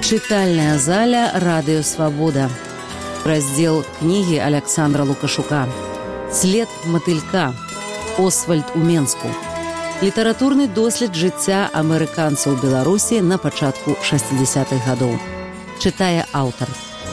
Чытальная заля «Радыё Свабода». Раздзел кнігі Аляксандра Лукашука. «След матылька. Освальд у Менску». Літаратурны дослед жыцця амерыканцаў у Беларусі на пачатку 60-х гадоў. Чытае аўтар.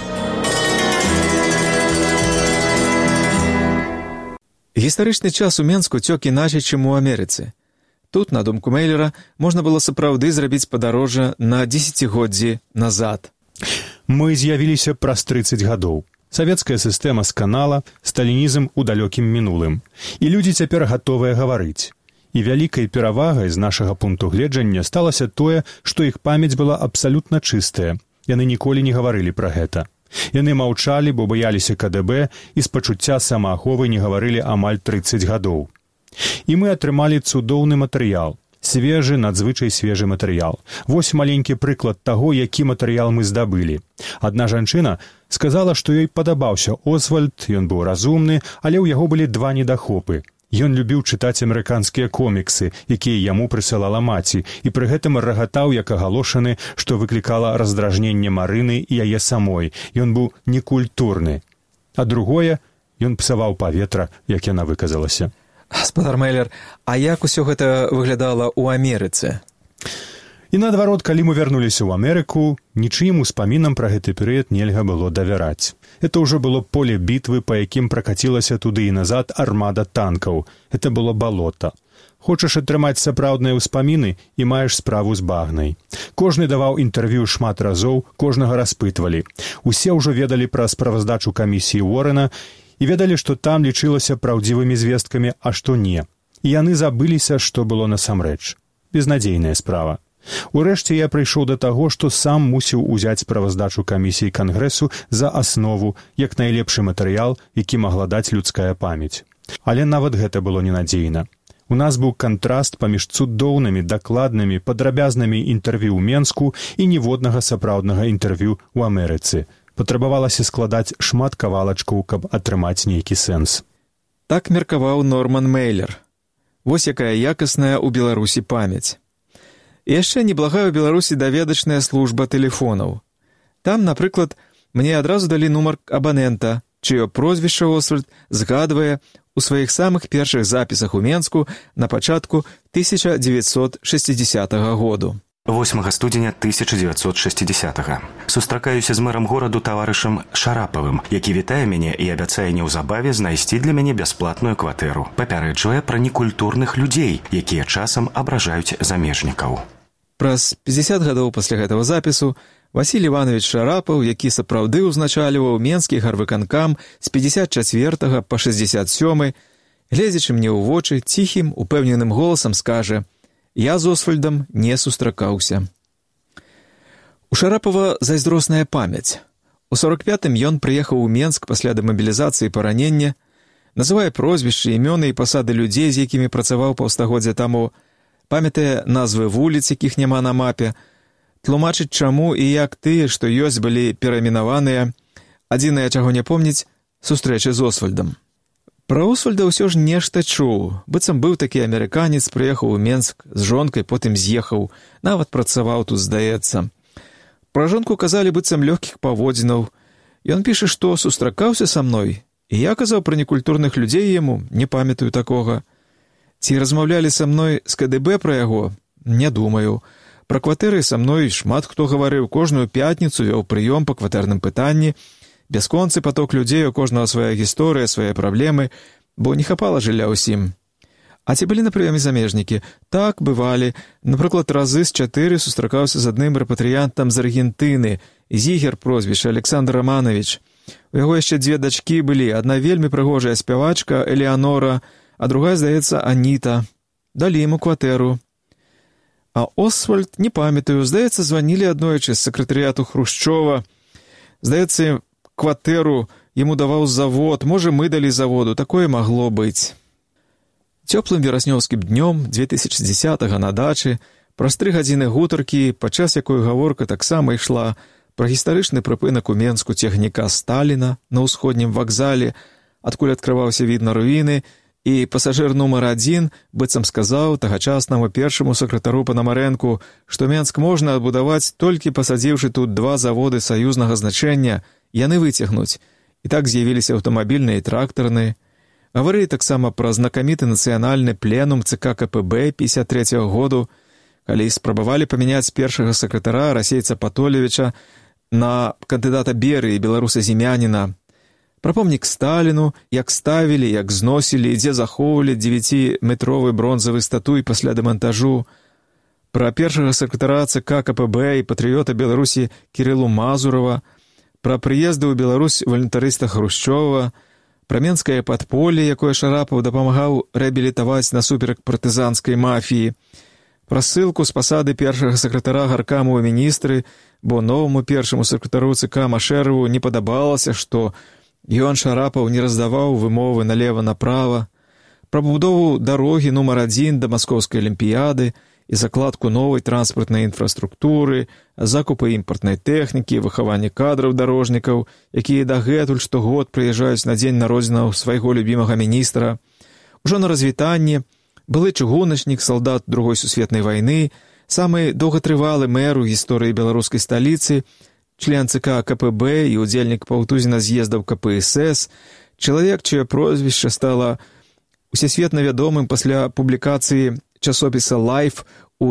Гістарычны час у Менску цёк іначай, чым у Амерыцы. Тут, на думку Мейлера, можна было сапраўды зрабіць падарожжа на дзесяцігоддзі назад. Мы з'явіліся праз 30 гадоў. Савецкая сістэма сканала, сталінізм у далёкім мінулым. І людзі цяпер гатовыя гаварыць. І вялікай перавагай з нашага пункту гледжання сталася тое, што іх памяць была абсалютна чыстая. Яны ніколі не гаварылі пра гэта. Яны маўчалі, бо баяліся КДБ і з пачуцця самааховы не гаварылі амаль 30 гадоў. І мы атрымалі цудоўны матэрыял. Свежы, надзвычай свежы матэрыял. Вось маленькі прыклад таго, які матэрыял мы здабылі. Адна жанчына сказала, што ёй падабаўся Освальд, ён быў разумны, але ў яго былі два недахопы. Ён любіў чытаць амерыканскія коміксы, якія яму прысылала маці, і пры гэтым рагатаў, як агалошаны, што выклікала раздражненне Марыны і яе самой. Ён быў некультурны. А другое, ён псаваў паветра, як яна выказалася. Гаспадар Мейлер, а як усё гэта выглядала ў Амерыцы? І наадварот, калі мы вярнуліся ў Амерыку, нічыім успамінам пра гэты перыяд нельга было давяраць. Это ўжо было поле бітвы, па якім пракацілася туды і назад армада танкаў. Это было балота. Хочаш атрымаць сапраўдныя ўспаміны і маеш справу з багнай. Кожны даваў інтэрв'ю шмат разоў, кожнага распытвалі. Усе ўжо ведалі пра справаздачу камісіі Уоррена і ведалі, што там лічылася праўдзівымі звесткамі, а што не. І яны забыліся, што было насамрэч. Безнадзейная справа. Урэшце я прыйшоў да таго, што сам мусіў узяць справаздачу камісіі Кангрэсу за аснову, як найлепшы матэрыял, які магла даць людская памяць. Але нават гэта было ненадзейна. У нас быў кантраст паміж цудоўнымі, дакладнымі, падрабязнымі інтэрв'ю ў Менску і ніводнага сапраўднага інтэрв'ю ў Амерыцы. Патрабавалася складаць шмат кавалачкаў, каб атрымаць нейкі сэнс. Так меркаваў Норман Мейлер. Вось якая якасная ў Беларусі памяць. І яшчэ неблагая ў Беларусі даведачная служба тэлефонаў. Там, напрыклад, мне адразу далі нумар абанента, чыё прозвішча Освальд згадвае ў сваіх самых першых запісах у Менску на пачатку 1960 году. 8 студзеня 1960-га. Сустракаюся з мэрам гораду таварышам Шарапавым, які вітае мяне і абяцае неўзабаве знайсці для мяне бясплатную кватэру. Папярэджвае пра некультурных людзей, якія часам абражаюць замежнікаў. Праз 50 гадоў пасля гэтага запісу Васіль Іванович Шарапаў, які сапраўды ўзначальваў менскі гарвыканкам з 54 па 67, гледзячы мне ў вочы, ціхім, упэўненым голасам скажа: «Я з Освальдам не сустракаўся». У Шарапава зайздросная памяць. У 45-м ён прыехаў у Менск пасля дэмабілізацыі і паранення, называе прозвішчы, імёны і пасады людзей, з якімі працаваў паўстагоддзя таму, памятае назвы вуліц, якіх няма на мапе, тлумачыць, чаму і як тыя, што ёсць, былі перайменаваныя. Адзінае, чаго не помніць, сустрэчы з Освальдам. Пра Освальда ўсё ж нешта чуў. Быццам быў такі амерыканец, прыехаў у Менск з жонкай, потым з'ехаў, нават працаваў тут, здаецца. Пра жонку казалі быццам лёгкіх паводзінаў. Ён піша, што сустракаўся са мной, і я казаў пра некультурных людзей яму, не памятаю такога. Ці размаўлялі са мной з КДБ пра яго? Не думаю. Пра кватэры са мной шмат хто гаварыў, кожную пятніцу вёў прыём па кватэрным пытанні. Бясконцы поток людзей, у кожнага свая гісторыя, свае праблемы, бо не хапала жылля ўсім. А ці былі на прыёме замежнікі? Так, бывалі. Напрыклад, разы з 4 сустракаўся з адным рэпатрыянтам з Аргентыны, Зігер прозвішча, Александр Романович. У яго яшчэ 2 дачкі былі, адна вельмі прыгожая спявачка Элеанора, а другая, здаецца, Аніта. Далі яму кватэру. А Освальд, не памятаю, здаецца, званілі аднойчы з сакратарыяту Хрушчова. Здаецца, кватэру яму даваў завод, можа, мы далі заводу, такое магло быць. Цёплым вераснёўскім днём 2010-га на дачы, праз 3 гадзіны гутаркі, падчас якой гаворка таксама ішла пра гістарычны прыпынак у Менску цягніка Сталіна на ўсходнім вакзале, адкуль адкрываўся від на руіны, і пасажыр нумар 1 быццам сказаў тагачаснаму першаму сакратару Панамарэнку, што Менск можна адбудаваць толькі пасадзіўшы тут 2 заводы саюзнага значэння, яны выцягнуць. І так з'явіліся аўтамабільныя і трактарныя. Гаварылі таксама пра знакаміты нацыянальны пленум ЦК КПБ 53-го году, калі спрабавалі памяняць першага сакратара расейца Патолевіча на кандыдата Берыі беларуса-зімяніна. Пра помнік Сталіну, як ставілі, як зносілі і дзе захоўвалі 9-метровы бронзавы статуй пасля дэмантажу. Пра першага сакратара ЦК КПБ і патрыёта Беларусі Кірылу Мазурова, пра прыезды ў Беларусь валюнтарыста Хрушчова, пра менскае падполле, якое Шарапаў дапамагаў рэабілітаваць насуперак партызанскай мафіі, пра ссылку з пасады першага сакратара гаркаму ў міністры, бо новаму першаму сакратару ЦК Машэраву не падабалася, што ён, Шарапаў, не раздаваў вымовы налева-направа, пра будову дарогі нумар 1 да Маскоўскай алімпіяды і закладку новай транспартнай інфраструктуры, закупы імпартнай тэхнікі, выхаванне кадраў дарожнікаў, якія дагэтуль штогод прыязджаюць на дзень народзінаў свайго любімага міністра. Ужо на развітанне былы чыгуначнік, салдат Другой сусветнай вайны, самы доўгатрывалы мэр у гісторыі беларускай сталіцы, член ЦК КПБ і удзельнік паўтузіна з'ездаў КПСС, чалавек, чыё прозвішча стала усесветна вядомым пасля публікацыі часопіса «Лайф» у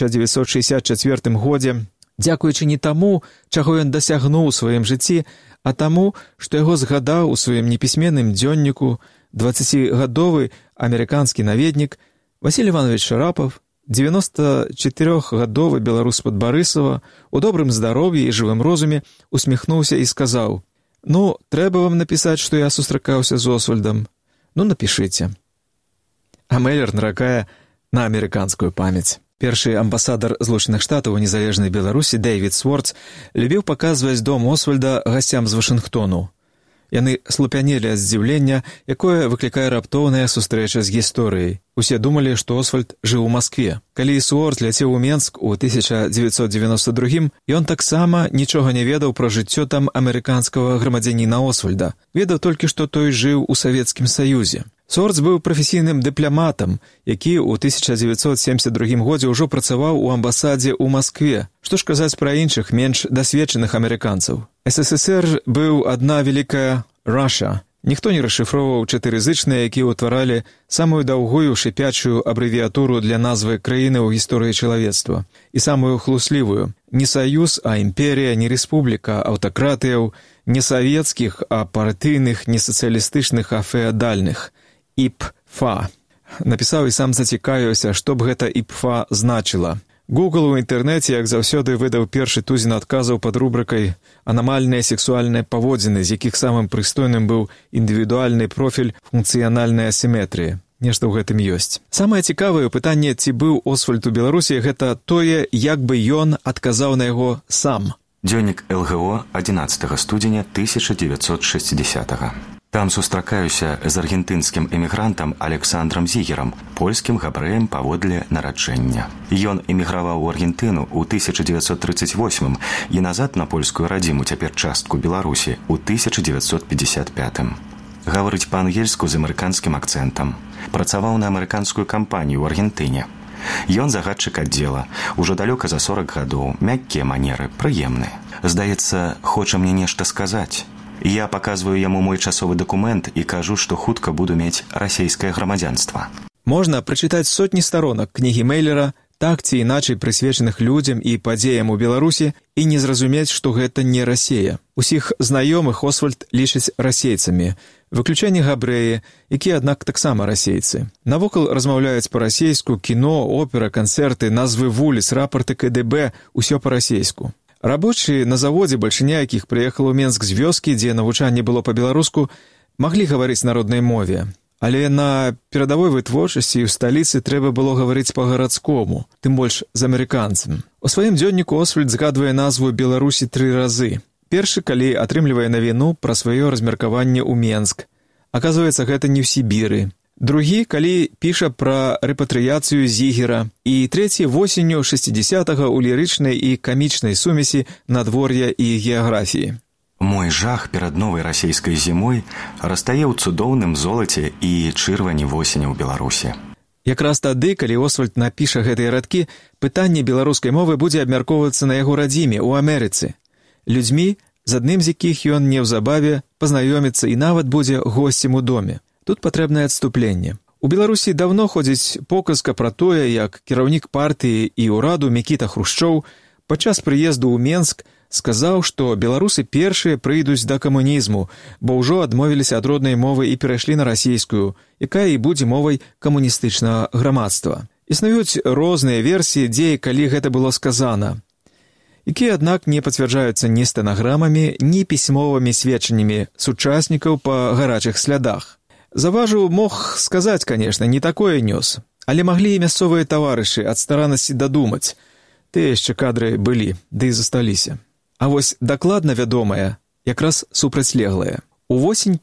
1964 годзе, дзякуючы не таму, чаго ён дасягнуў у сваім жыцці, а таму, што яго згадаў у сваім непісьменным дзённіку 20-гадовы амерыканскі наведнік Васіль Іванович Шарапаў, 94-гадовы беларус з-пад Барысава, у добрым здароўі і жывым розуме усміхнуўся і сказаў: «Ну, трэба вам напісаць, што я сустракаўся з Освальдам. Ну, напішыце». А Мэллер наракае на амерыканскую памяць. Першы амбасадар Злучаных Штатаў у незалежнай Беларусі Дэйвід Сворц любіў паказваць дом Освальда гасцям з Вашынгтону. Яны слупянелі ад здзіўлення, якое выклікае раптоўная сустрэча з гісторыяй. Усе думалі, што Освальд жыў у Маскве. Калі Сворц ляцеў у Менск у 1992, ён таксама нічога не ведаў пра жыццё там амерыканскага грамадзяніна Освальда. Ведаў толькі, што той жыў у Савецкім Саюзе. Сворц быў прафесійным дыпламатам, які ў 1972 годзе ўжо працаваў у амбасадзе ў Маскве. Што ж казаць пра іншых, менш дасведчаных амерыканцаў? СССР быў адна вялікая «Раша». Ніхто не расшыфроўваў 4 зычныя, якія ўтваралі самую даўгую шыпячую абрэвіятуру для назвы краіны ў гісторыі чалавецтва. І самую хлуслівую. Не саюз, а імперія, не рэспубліка аўтакратыяў, не савецкіх, а партыйных, не сацыялістычных, а феадальных. ІПФА. Напісаў і сам зацікавіўся, што б гэта ІПФА значыла. Google у інтэрнэце, як заўсёды, выдаў першы тузін адказаў пад рубрыкай «Анамальныя сексуальныя паводзіны», з якіх самым прыстойным быў індывідуальны профіль функцыянальнай асіметрыі. Нешта ў гэтым ёсць. Самае цікавае пытанне, ці быў Освальд у Беларусі, гэта тое, як бы ён адказаў на яго сам. Дзённік ЛГО 11 студзеня 1960-го. Там сустракаюся з аргентынскім эмігрантам Александрам Зігерам, польскім габрэем паводле нараджэння. Ён эміграваў у Аргентыну ў 1938 і назад на польскую радзіму, цяпер частку Беларусі, у 1955. Гаворыць па-ангельску з амерыканскім акцэнтам. Працаваў на амерыканскую кампанію ў Аргентыне. Ён загадчык аддзела, ужо далёка за 40 гадоў, мяккія манеры, прыемныя. Здаецца, хоча мне нешта сказаць. Я паказваю яму мой часовы дакумент і кажу, што хутка буду мець расейскае грамадзянства. Можна прачытаць сотні старонак кнігі Мэллера, так ці іначай прысвечаных людзям і падзеям у Беларусі, і не зразумець, што гэта не Расея. Усіх знаёмых Освальд лічыць расейцамі, выключэнне габрэі, якія, аднак, таксама расейцы. Навокал размаўляюць па-расейску, кіно, опера, канцэрты, назвы вуліц, рапарты КДБ, усё па-расейску. Рабочыя на заводзе, бальшыня якіх прыехала ў Менск з вёскі, дзе навучанне было па-беларуску, маглі гаварыць народнай мове. Але на перадавой вытворчасці ў сталіцы трэба было гаварыць па-гарадскому, тым больш з амерыканцам. У сваім дзённіку Освальд згадвае назву Беларусі 3 разы. Першы, калі атрымлівае навіну пра сваё размеркаванне ў Менск. Аказваецца, гэта не ў Сібіры. Другі, калі піша пра рэпатрыяцыю Зігера. І трэці восенню 60-го ў лірычнай і камічнай сумесі надвор'я і геаграфіі. Мой жах перад новай расійскай зімой растае ў цудоўным золаце і чырвані восені ў Беларусі. Якраз тады, калі Освальд напіша гэтыя радкі, пытанне беларускай мовы будзе абмяркоўвацца на яго радзіме, у Амерыцы. Людзьмі, з адным з якіх ён неўзабаве пазнаёміцца і нават будзе госцем у доме. Тут патрэбнае адступленне. У Беларусі даўно ходзіць показка пра тое, як кіраўнік партыі і ўраду Мікіта Хрушчоў падчас прыезду ў Менск сказаў, што беларусы першыя прыйдуць да камунізму, бо ўжо адмовіліся ад роднай мовы і перайшлі на расійскую, якая і будзе мовай камуністычнага грамадства. Існуюць розныя версіі, дзе і калі гэта было сказана, якія, аднак, не пацвярджаюцца ні стэнаграмамі, ні пісьмовымі сведчаннямі сучаснікаў па гарачых слядах. Заважу, мог сказаць, канешне, не такое нёс, але маглі і мясцовыя таварышы ад стараннасці дадумаць. Тыя яшчэ кадры былі, ды і засталіся. А вось дакладна вядомая, якраз супрацьлеглая. Увосень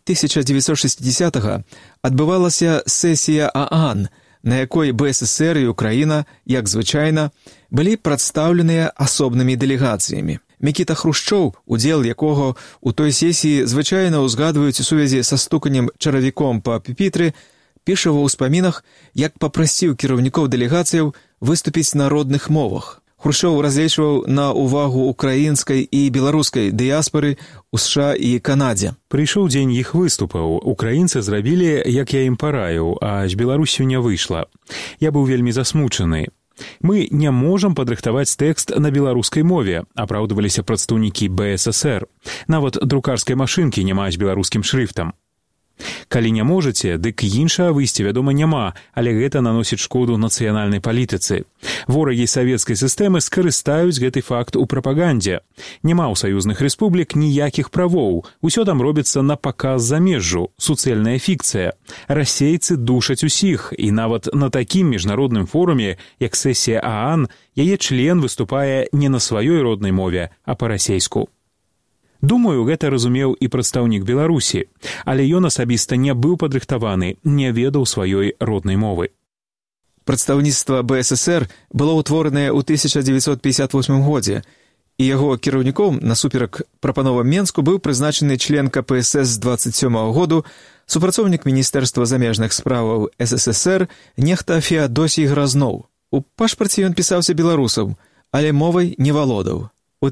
1960-га адбывалася сесія ААН, на якой БССР і Украіна, як звычайна, былі прадстаўленыя асобнымі дэлегацыямі. Мікіта Хрушчоў, удзел якога ў той сесіі звычайна ўзгадваюць у сувязі са стуканнем чаравіком па пюпітры, піша ва ўспамінах, як папрасіў кіраўнікоў дэлегацыяў выступіць на родных мовах. Хрушчоў разлічваў на ўвагу украінскай і беларускай дыяспары ў США і Канадзе. Прыйшоў дзень іх выступаў. Украінцы зрабілі, як я ім параіў, а з Беларусю не выйшла. Я быў вельмі засмучаны. Мы не можам падрыхтаваць тэкст на беларускай мове, апраўдваліся прадстаўнікі БССР. Нават друкарскай машынкі няма з беларускім шрыфтам. Калі не можаце, дык іншага выйсця, вядома, няма, але гэта наносіць шкоду нацыянальнай палітыцы. Ворагі савецкай сістэмы скарыстаюць гэты факт у прапагандзе. Няма ў саюзных рэспублік ніякіх правоў. Усё там робіцца на паказ замежжу, суцэльная фікцыя. Расейцы душаць усіх, і нават на такім міжнародным форуме, як сесія ААН, яе член выступае не на сваёй роднай мове, а па-расейску. Думаю, гэта разумеў і прадстаўнік Беларусі, але ён асабіста не быў падрыхтаваны, не ведаў сваёй роднай мовы. Прадстаўніцтва БССР было ўтворанае ў 1958 годзе, і яго кіраўніком, насуперак прапановам Менску, быў прызначаны член КПСС з 27 году, супрацоўнік Міністэрства замежных справаў СССР, нехта Феадосій Гразноў. У пашпарце ён пісаўся беларусам, але мовай не валодаў. У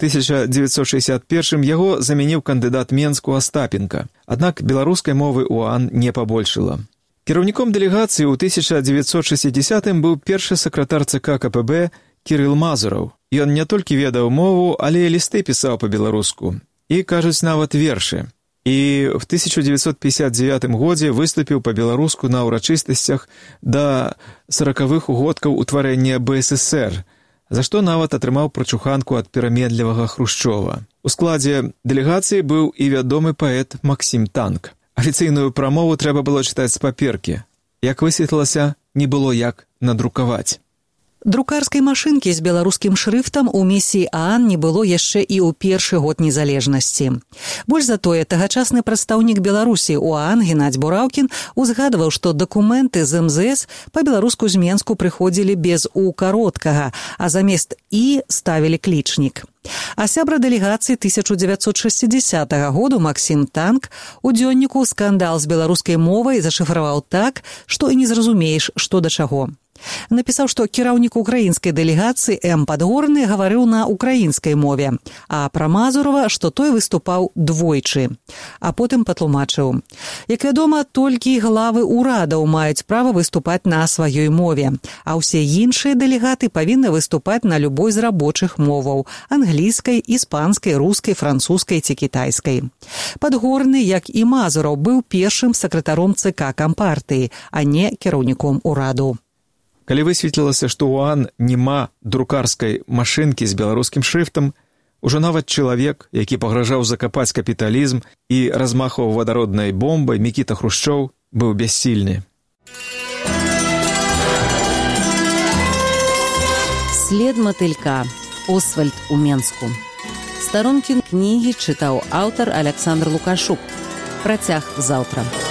1961 яго замяніў кандыдат Менску Астапенка, аднак беларускай мовы ў ААН не пабольшыла. Кіраўніком дэлегацыі ў 1960 быў першы сакратар ЦК КПБ Кірыл Мазураў. Ён не толькі ведаў мову, але і лісты пісаў па-беларуску. І, кажуць, нават вершы. І в 1959 годзе выступіў па-беларуску на ўрачыстасцях да 40-х угодкаў утварэння БССР, за што нават атрымаў прачуханку ад пераменлівага Хрушчова. У складзе дэлегацыі быў і вядомы паэт Максім Танк. Афіцыйную прамову трэба было чытаць з паперкі. Як высветлілася, не было як надрукаваць. Друкарскай машынкі з беларускім шрыфтам у місіі ААН не было яшчэ і ў першы год незалежнасці. Больш за тое, тагачасны прадстаўнік Беларусі ў ААН Геннадзь Бураўкін узгадваў, што дакументы з МЗС па-беларуску з Менску прыходзілі без «у» кароткага, а замест «і» ставілі клічнік. А сябра дэлегацыі 1960 году Максім Танк у дзённіку «Скандал з беларускай мовай» зашыфраваў так, што і не зразумееш, што да чаго. Напісаў, што кіраўнік украінскай дэлегацыі М. Падгорны гаварыў на украінскай мове, а пра Мазурова, што той выступаў двойчы. А потым патлумачыў. Як вядома, толькі главы ўрадаў маюць права выступаць на сваёй мове, а ўсе іншыя дэлегаты павінны выступаць на любой з рабочых моваў – англійскай, іспанскай, рускай, французскай ці кітайскай. Падгорны, як і Мазураў, быў першым сакратаром ЦК Кампартыі, а не кіраўніком ураду. Калі высветлілася, што ў ААН няма друкарскай машынкі з беларускім шрыфтам, ужо нават чалавек, які пагражаў закапаць капіталізм і размахваў вадароднай бомбай, Мікіта Хрушчоў, быў бяссільны. След матылька. Освальд у Менску. Старонкі кнігі чытаў аўтар Александр Лукашук. Працяг заўтра.